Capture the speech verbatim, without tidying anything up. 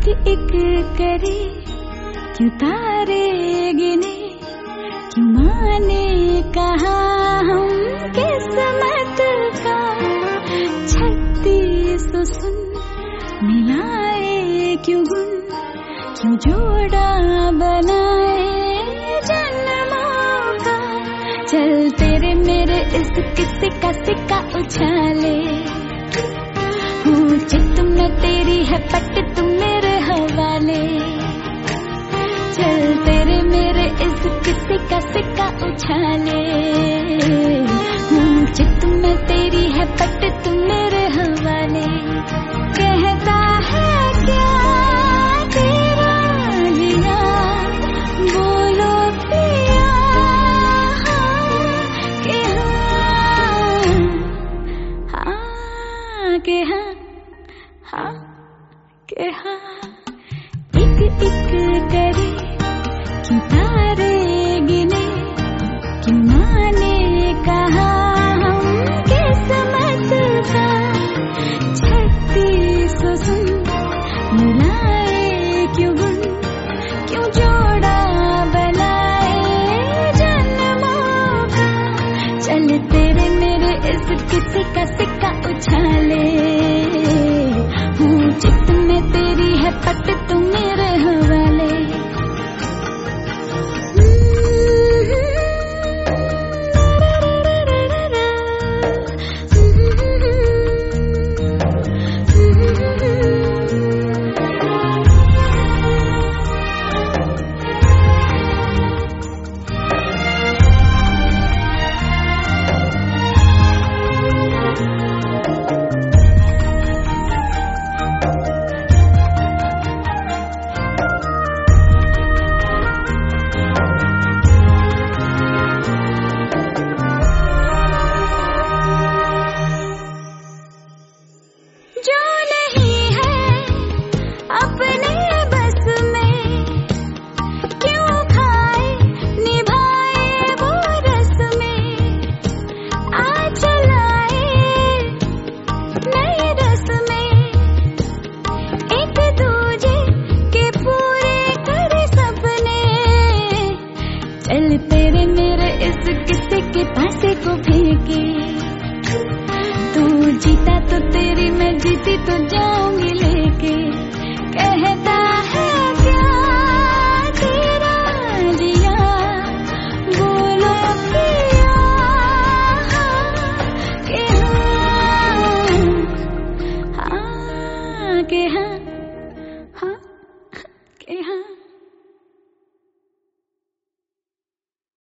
एक एक करे क्यों तारे गिने, क्यों माने कहा हम किस्मत का। छत्तीस सुन मिलाए क्यों गुन, क्यों जोड़ा बनाए जन्मों का। चल तेरे मेरे इस किस्से का सिक्का उछाले, हूँ चित में तेरी है पट तुम मेरे हवाले। चल तेरे मेरे इस किस्से का सिक्का उछाले, हूँ चित में तेरी है पट तुम मेरे हवाले। कहता है क्या तेरा जिया, बोलो पिया के हाँ, हाँ के हाँ, हाँ के हाँ। एक एक करे क्यों तारे गिने, क्यों माने कहा हम किस्मत का। छत्तीस सुन मिलाए क्यों गुन, क्यों जोड़ा बनाए जन्मों का। चल तेरे मेरे इस किस्से का सिक्का उछाले, हूँ चित में तेरी है पट तुम मेरे हवाले। चल तेरे मेरे इस किस्से के पासे को फेंके, तू जीता तो तेरी मैं जीती तो जाऊंगी